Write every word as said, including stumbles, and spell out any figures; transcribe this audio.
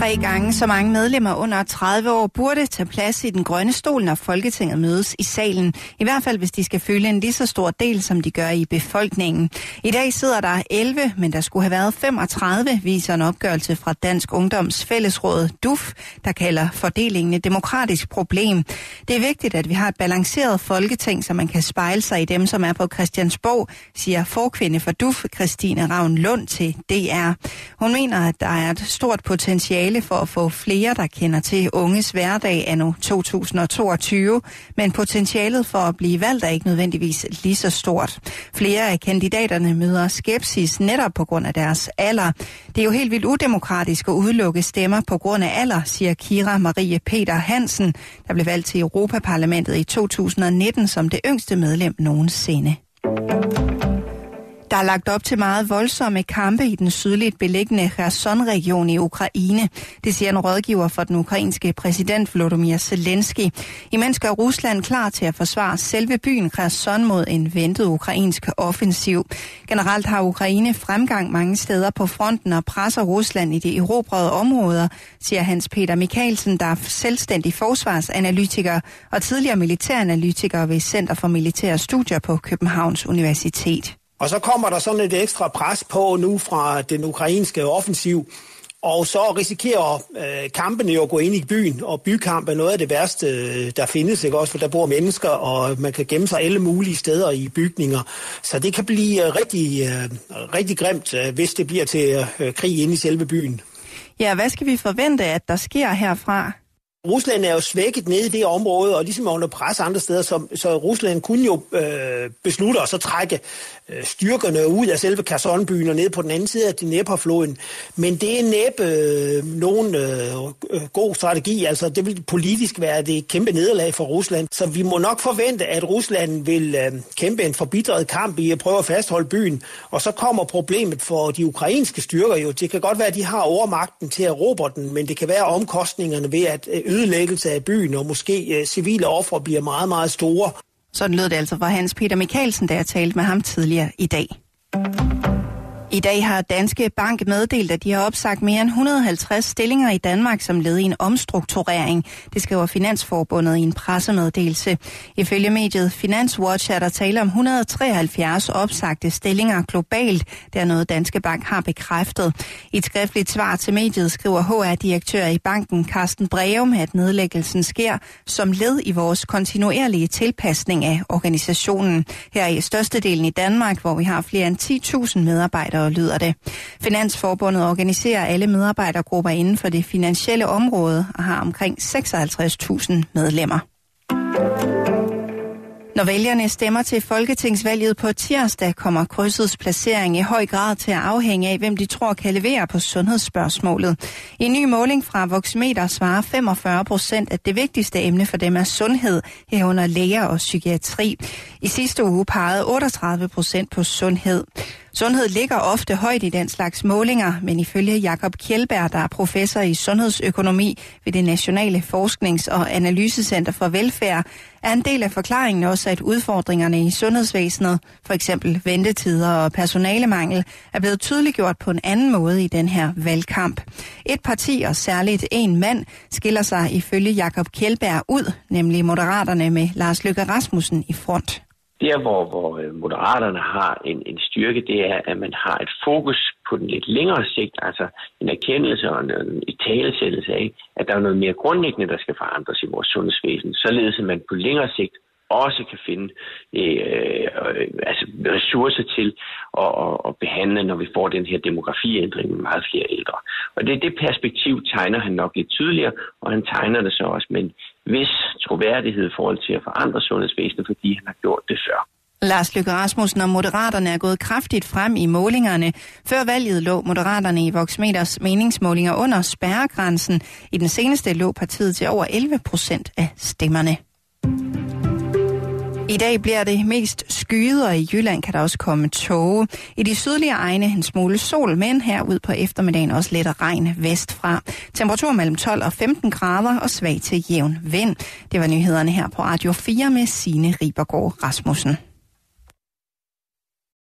Tre gange så mange medlemmer under tredive år burde tage plads i den grønne stol, når Folketinget mødes i salen. I hvert fald, hvis de skal fylde en lige så stor del, som de gør i befolkningen. I dag sidder der elleve, men der skulle have været femogtredive, viser en opgørelse fra Dansk Ungdoms Fællesråd, D U F, der kalder fordelingen et demokratisk problem. Det er vigtigt, at vi har et balanceret folketing, så man kan spejle sig i dem, som er på Christiansborg, siger forkvinde for D U F, Christine Ravn Lund, til D R. Hun mener, at der er et stort potentiale for at få flere, der kender til unges hverdag anno to tusind og toogtyve, men potentialet for at blive valgt er ikke nødvendigvis lige så stort. Flere af kandidaterne møder skepsis netop på grund af deres alder. Det er jo helt vildt udemokratisk at udelukke stemmer på grund af alder, siger Kira Marie Peter Hansen, der blev valgt til Europaparlamentet i to tusind og nitten som det yngste medlem nogensinde. Der er lagt op til meget voldsomme kampe i den sydligt beliggende Kherson-region i Ukraine. Det siger en rådgiver for den ukrainske præsident Volodymyr Zelensky. Imens gør Rusland klar til at forsvare selve byen Kherson mod en ventet ukrainsk offensiv. Generelt har Ukraine fremgang mange steder på fronten og presser Rusland i de erobrede områder, siger Hans Peter Mikkelsen, der er selvstændig forsvarsanalytiker og tidligere militæranalytiker ved Center for Militære Studier på Københavns Universitet. Og så kommer der sådan et ekstra pres på nu fra den ukrainske offensiv, og så risikerer øh, kampene jo at gå ind i byen, og bykamp er noget af det værste, der findes, ikke også, for der bor mennesker, og man kan gemme sig alle mulige steder i bygninger. Så det kan blive øh, rigtig, øh, rigtig grimt, øh, hvis det bliver til øh, krig inde i selve byen. Ja, hvad skal vi forvente, at der sker herfra? Rusland er jo svækket nede i det område, og ligesom er under pres andre steder, så, så Rusland kunne jo øh, beslutte at så trække øh, styrkerne ud af selve Kherson-byen og ned på den anden side af Dnepr-floden. Men det er næppe øh, nogen øh, god strategi. Altså, det vil politisk være det kæmpe nederlag for Rusland. Så vi må nok forvente, at Rusland vil øh, kæmpe en forbitret kamp i at prøve at fastholde byen. Og så kommer problemet for de ukrainske styrker jo. Det kan godt være, at de har overmagten til at erobre den, men det kan være omkostningerne ved at øh, ødelæggelse af byen, og måske øh, civile ofre bliver meget, meget store. Sådan lød det altså fra Hans Peter Mikkelsen, da jeg talte med ham tidligere i dag. I dag har Danske Bank meddelt, at de har opsagt mere end et hundrede og halvtreds stillinger i Danmark som led i en omstrukturering. Det skriver Finansforbundet i en pressemeddelelse. Ifølge mediet Finanswatch er der tale om et hundrede og treoghalvfjerds opsagte stillinger globalt. Det er noget Danske Bank har bekræftet. I et skriftligt svar til mediet skriver H R-direktør i banken Carsten Breum, at nedlæggelsen sker som led i vores kontinuerlige tilpasning af organisationen. Her i størstedelen i Danmark, hvor vi har flere end ti tusind medarbejdere, lyder det. Finansforbundet organiserer alle medarbejdergrupper inden for det finansielle område og har omkring seksoghalvtreds tusind medlemmer. Når vælgerne stemmer til folketingsvalget på tirsdag, kommer krydsets placering i høj grad til at afhænge af, hvem de tror kan levere på sundhedsspørgsmålet. I en ny måling fra Voxmeter svarer femogfyrre procent, at det vigtigste emne for dem er sundhed, herunder læger og psykiatri. I sidste uge pegede otteogtredive procent på sundhed. Sundhed ligger ofte højt i den slags målinger, men ifølge Jakob Kjeldberg, der er professor i sundhedsøkonomi ved det Nationale Forsknings- og Analysecenter for Velfærd, er en del af forklaringen også, at udfordringerne i sundhedsvæsenet, for eksempel ventetider og personalemangel, er blevet tydeliggjort på en anden måde i den her valgkamp. Et parti og særligt en mand skiller sig ifølge Jakob Kjeldberg ud, nemlig Moderaterne med Lars Løkke Rasmussen i front. Der, hvor, hvor Moderaterne har en, en styrke, det er, at man har et fokus på den lidt længere sigt, altså en erkendelse og en, en italesættelse af, at der er noget mere grundlæggende, der skal forandres i vores sundhedsvæsen, således at man på længere sigt også kan finde øh, øh, altså ressourcer til at, at, at behandle, når vi får den her demografiændring med meget flere ældre. Og det, det perspektiv tegner han nok lidt tydeligere, og han tegner det så også med en vis troværdighed i forhold til at forandre sundhedsvæsenet, fordi han har gjort det før. Lars Løkke Rasmussen og Moderaterne er gået kraftigt frem i målingerne. Før valget lå Moderaterne i Voxmeters meningsmålinger under spærregrænsen. I den seneste lå partiet til over elleve procent af stemmerne. I dag bliver det mest skyet, og i Jylland kan der også komme tåge. I de sydlige egne en smule sol, men herud på eftermiddagen også lidt regn vestfra. Temperatur mellem tolv og femten grader og svag til jævn vind. Det var nyhederne her på Radio fire med Signe Ribergaard Rasmussen.